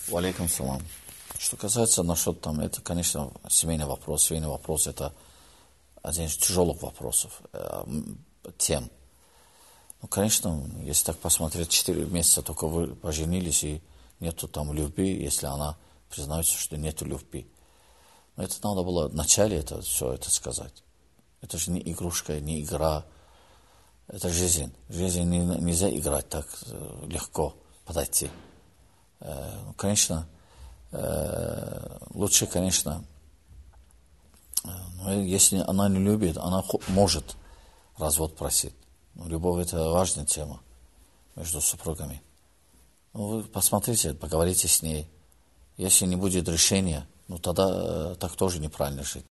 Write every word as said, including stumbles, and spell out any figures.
Валейкум салам. Что касается насчет там, это, конечно, семейный вопрос. Семейный вопрос – это один из тяжелых вопросов, э, тем. Ну, конечно, если так посмотреть, четыре месяца только вы поженились, и нету там любви, если она признается, что нету любви. Но это надо было вначале это, все это сказать. Это же не игрушка, не игра. Это жизнь. В жизни не, нельзя играть так э, легко, подойти. Э, ну, конечно, э, лучше, конечно, э, если она не любит, она может развод просить. Ну, любовь – это важная тема между супругами. Ну, вы посмотрите, поговорите с ней. Если не будет решения, ну тогда э, так тоже неправильно жить.